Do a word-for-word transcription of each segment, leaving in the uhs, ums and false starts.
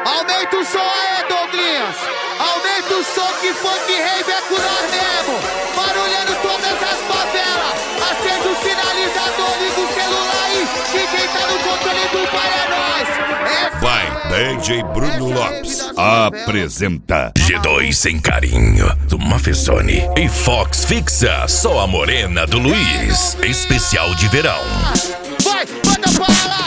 Aumenta o som aí, Douglinhas. Aumenta o som que funk rave é com nós mesmo. Barulhando todas as favelas. Acende o sinalizador, liga o celular aí. Que quem tá no controle do bar é nós. É Vai, D J Bruno Lopes apresenta G dois Sem Carinho, do Mafezone e Fox Fixa, Só a Morena, do Luiz. Especial de verão. Vai, manda pra lá.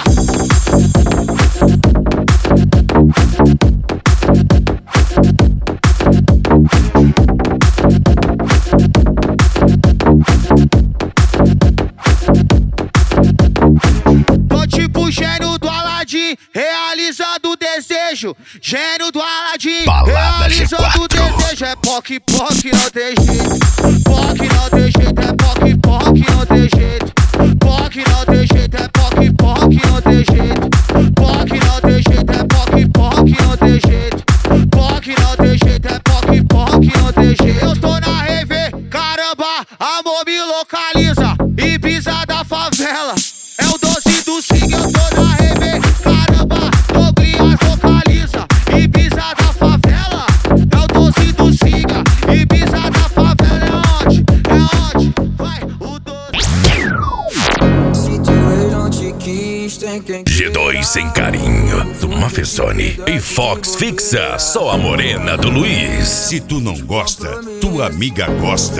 Tô tipo gênio do Aladim, realizando o desejo. Gênio do Aladim, realizando o desejo. É poc, poc, não tem jeito. Poc, não tem jeito, é poc, poc, não tem jeito. Poc, não tem jeito, é poc, poc, não tem jeito. Poc, não tem jeito, é poc, poc, não tem jeito. Poc, não tem jeito, é poc, poc, não tem jeito. Eu tô na rave, caramba, amor me localiza. Ibiza da favela, é o doze do Sig. Eu tô na rave, caramba, Douglinhas localiza. Ibiza da favela, é o doze do Sig. Ibiza da favela é onde? É onde? Vai, o doze. G dois Sem Carinho, do Mafezone e Fox Fixa, Só a Morena, do Luiz. Se tu não gosta, tua amiga gosta.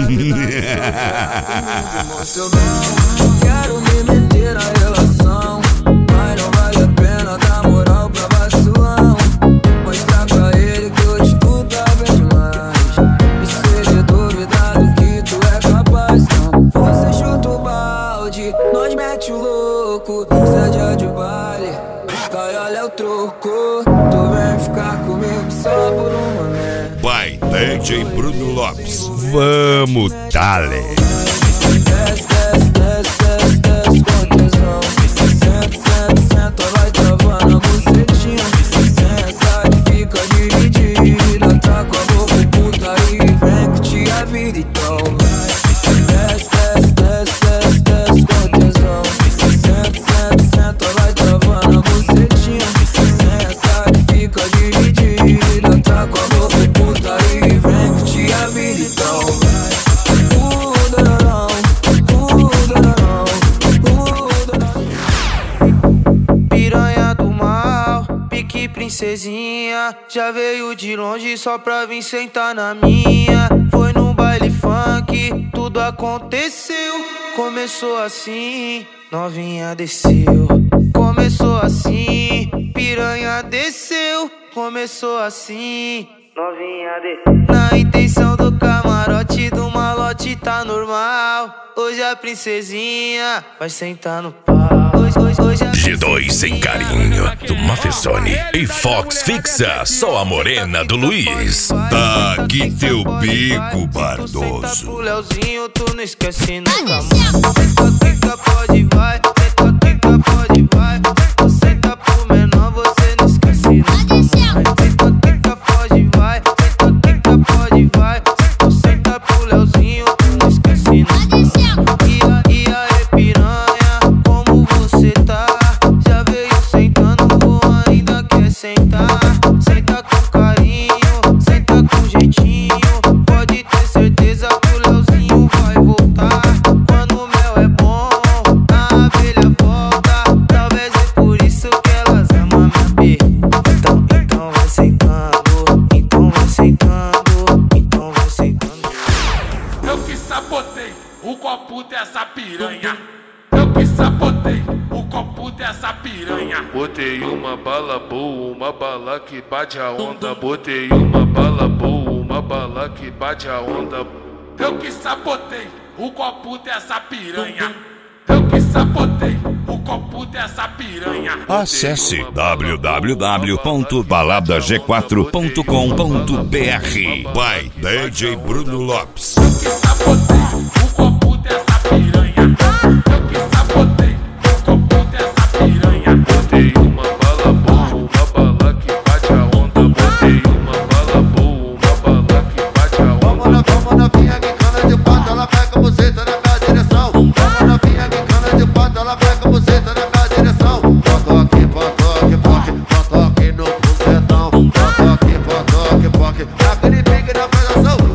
Quero me meter na relação, mas não vale a pena dar moral pra vacilão. Mostrar pra ele que eu escutava demais. E seja duvidado que tu é capaz. Não, você chuta o balde, nós mete o louco. Seja de baile, cai, olha o troco. Tu vem ficar comigo só por um momento. Vai, D J Bruno Lopes, vamos, dale. Desce, desce, desce, desce, desce com tesão. Senta, senta, senta, vai travando a bucetinha. Senta que fica dividida. Tá com a boca puta e vem curtir a vida então. Desce, desce, desce, desce, desce com tesão. Senta, senta, senta, vai travando a bucetinha. Senta que fica dividida. Tá com a boca puta e vem curtir a vida então. Piranha do mal, pique princesinha. Já veio de longe só pra vir sentar na minha. Foi no baile funk, tudo aconteceu. Começou assim, novinha desceu. Começou assim, piranha desceu. Começou assim, novinha desceu. Na intenção do camarote do malote tá normal. Hoje a princesinha vai sentar no pau. Hoje, hoje, hoje a G dois Sem Carinho, do Mafezone e Fox Fixa, Só a Morena, do Luiz. Tá aqui teu bico, Bardoso. Pro Leozinho, tu não esquece nunca. Senta, quica, pode vai. Senta, quica, pode vai. Tu senta pro menor, você não esquece nunca. Senta, quica, pode vai. Senta, quica, pode vai. Tu senta pro Leozinho, tu não esquece nunca. E aí, e aí, piranha, como você tá? Já veio sentando ou ainda quer sentar? Senta com carinho, senta com jeitinho. Pode ter certeza que o Leozinho vai voltar. Quando o mel é bom, a abelha volta. Talvez é por isso que elas amam minha B. Então, então vai sentando, então vai sentando, então vai sentando. Eu que sabotei o copo dessa piranha. Eu que sabotei o copo dessa piranha. Botei uma bala boa, uma bala que bate a onda. Botei uma bala boa, uma bala que bate a onda. Eu que sabotei o copo dessa piranha. Eu que sabotei o copo dessa piranha. Acesse w w w ponto balada g quatro ponto com ponto b r. Vai, D J Bruno Lopes. Eu que sabotei o copo dessa piranha. Eu que sabotei o copo dessa piranha. Botei uma bala boa, uma bala que bate a onda. Botei uma bala boa, uma bala que bate a onda. Vamos na, vamos na vinha que cana de pata, ela pega você, tá na minha direção. Vamos na vinha que cana de pata, ela pega você, tá na minha direção. Toque, toque, toque, toque no pique na pegação.